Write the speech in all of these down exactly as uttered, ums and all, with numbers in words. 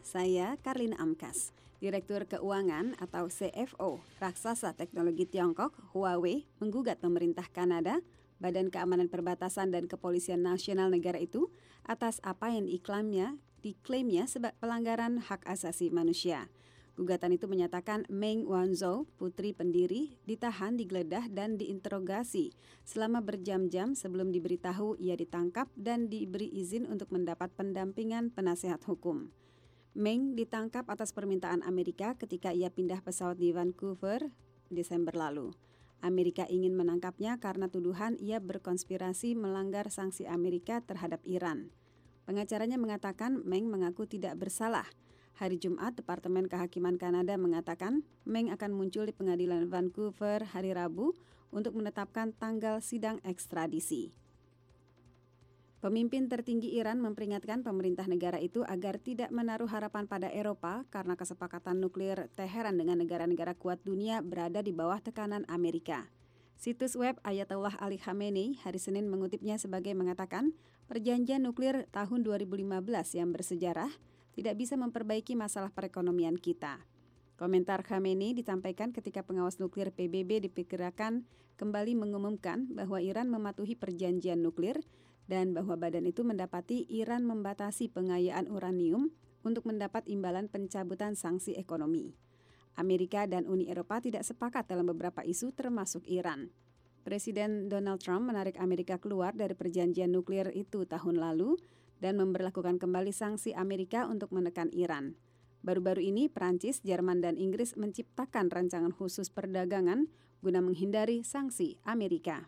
saya Karlina Amkas. Direktur Keuangan atau C F O raksasa teknologi Tiongkok, Huawei, menggugat pemerintah Kanada, Badan Keamanan Perbatasan dan Kepolisian Nasional negara itu atas apa yang diklaimnya, diklaimnya sebagai pelanggaran hak asasi manusia. Gugatan itu menyatakan Meng Wanzhou, putri pendiri, ditahan, digeledah, dan diinterogasi selama berjam-jam sebelum diberitahu ia ditangkap dan diberi izin untuk mendapat pendampingan penasehat hukum. Meng ditangkap atas permintaan Amerika ketika ia pindah pesawat di Vancouver Desember lalu. Amerika ingin menangkapnya karena tuduhan ia berkonspirasi melanggar sanksi Amerika terhadap Iran. Pengacaranya mengatakan Meng mengaku tidak bersalah. Hari Jumat, Departemen Kehakiman Kanada mengatakan Meng akan muncul di pengadilan Vancouver hari Rabu untuk menetapkan tanggal sidang ekstradisi. Pemimpin tertinggi Iran memperingatkan pemerintah negara itu agar tidak menaruh harapan pada Eropa karena kesepakatan nuklir Teheran dengan negara-negara kuat dunia berada di bawah tekanan Amerika. Situs web Ayatollah Ali Khamenei hari Senin mengutipnya sebagai mengatakan perjanjian nuklir tahun dua ribu lima belas yang bersejarah tidak bisa memperbaiki masalah perekonomian kita. Komentar Khamenei disampaikan ketika pengawas nuklir P B B diperkirakan kembali mengumumkan bahwa Iran mematuhi perjanjian nuklir dan bahwa badan itu mendapati Iran membatasi pengayaan uranium untuk mendapat imbalan pencabutan sanksi ekonomi. Amerika dan Uni Eropa tidak sepakat dalam beberapa isu termasuk Iran. Presiden Donald Trump menarik Amerika keluar dari perjanjian nuklir itu tahun lalu dan memberlakukan kembali sanksi Amerika untuk menekan Iran. Baru-baru ini, Prancis, Jerman, dan Inggris menciptakan rancangan khusus perdagangan guna menghindari sanksi Amerika.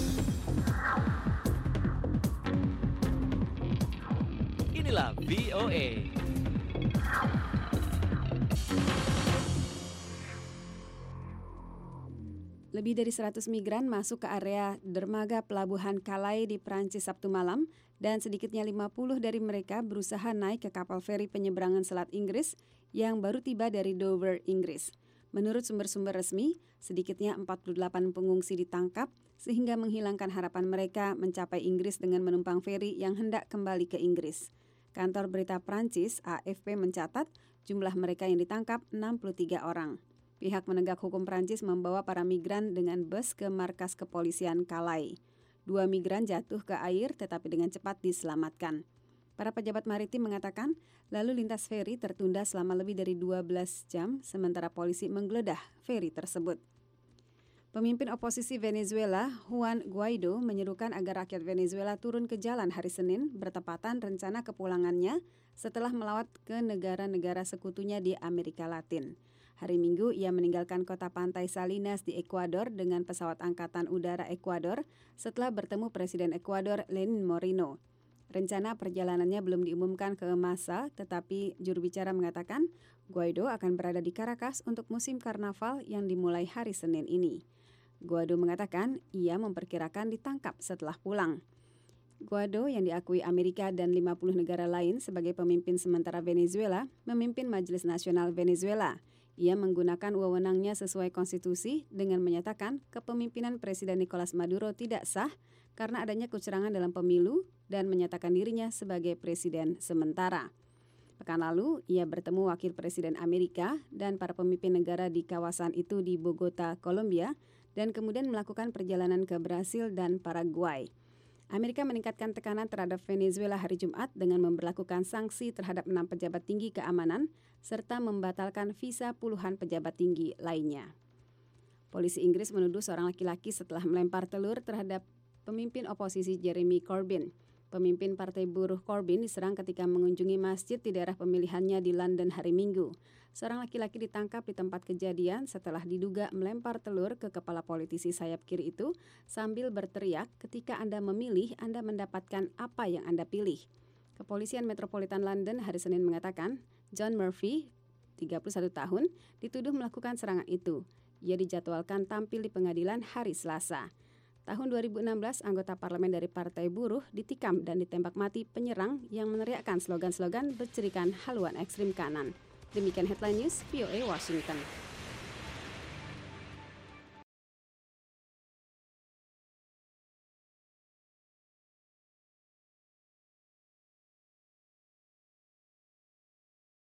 Inilah V O A. Lebih dari seratus migran masuk ke area dermaga pelabuhan Calais di Prancis Sabtu malam dan sedikitnya lima puluh dari mereka berusaha naik ke kapal feri penyeberangan Selat Inggris yang baru tiba dari Dover, Inggris. Menurut sumber-sumber resmi, sedikitnya empat puluh delapan pengungsi ditangkap sehingga menghilangkan harapan mereka mencapai Inggris dengan menumpang feri yang hendak kembali ke Inggris. Kantor berita Prancis A F P mencatat jumlah mereka yang ditangkap enam puluh tiga orang. Pihak penegak hukum Prancis membawa para migran dengan bus ke markas kepolisian Calais. Dua migran jatuh ke air tetapi dengan cepat diselamatkan. Para pejabat maritim mengatakan lalu lintas feri tertunda selama lebih dari dua belas jam sementara polisi menggeledah feri tersebut. Pemimpin oposisi Venezuela, Juan Guaido, menyerukan agar rakyat Venezuela turun ke jalan hari Senin bertepatan rencana kepulangannya setelah melawat ke negara-negara sekutunya di Amerika Latin. Hari Minggu, ia meninggalkan kota pantai Salinas di Ekuador dengan pesawat Angkatan Udara Ekuador setelah bertemu Presiden Ekuador Lenin Moreno. Rencana perjalanannya belum diumumkan ke massa, tetapi juru bicara mengatakan Guaido akan berada di Caracas untuk musim karnaval yang dimulai hari Senin ini. Guaido mengatakan ia memperkirakan ditangkap setelah pulang. Guaido yang diakui Amerika dan lima puluh negara lain sebagai pemimpin sementara Venezuela, memimpin Majelis Nasional Venezuela. Ia menggunakan wewenangnya sesuai konstitusi dengan menyatakan kepemimpinan Presiden Nicolas Maduro tidak sah karena adanya kecurangan dalam pemilu dan menyatakan dirinya sebagai presiden sementara. Pekan lalu, ia bertemu Wakil Presiden Amerika dan para pemimpin negara di kawasan itu di Bogota, Kolombia, dan kemudian melakukan perjalanan ke Brasil dan Paraguay. Amerika meningkatkan tekanan terhadap Venezuela hari Jumat dengan memberlakukan sanksi terhadap enam pejabat tinggi keamanan serta membatalkan visa puluhan pejabat tinggi lainnya. Polisi Inggris menuduh seorang laki-laki setelah melempar telur terhadap pemimpin oposisi Jeremy Corbyn. Pemimpin Partai Buruh Corbyn diserang ketika mengunjungi masjid di daerah pemilihannya di London hari Minggu. Seorang laki-laki ditangkap di tempat kejadian setelah diduga melempar telur ke kepala politisi sayap kiri itu sambil berteriak, "Ketika Anda memilih, Anda mendapatkan apa yang Anda pilih." Kepolisian Metropolitan London hari Senin mengatakan John Murphy, tiga puluh satu tahun, dituduh melakukan serangan itu. Ia dijadwalkan tampil di pengadilan hari Selasa. Tahun dua ribu enam belas, anggota parlemen dari Partai Buruh ditikam dan ditembak mati penyerang yang meneriakkan slogan-slogan bercirikan haluan ekstrim kanan. Demikian Headline News, V O A Washington.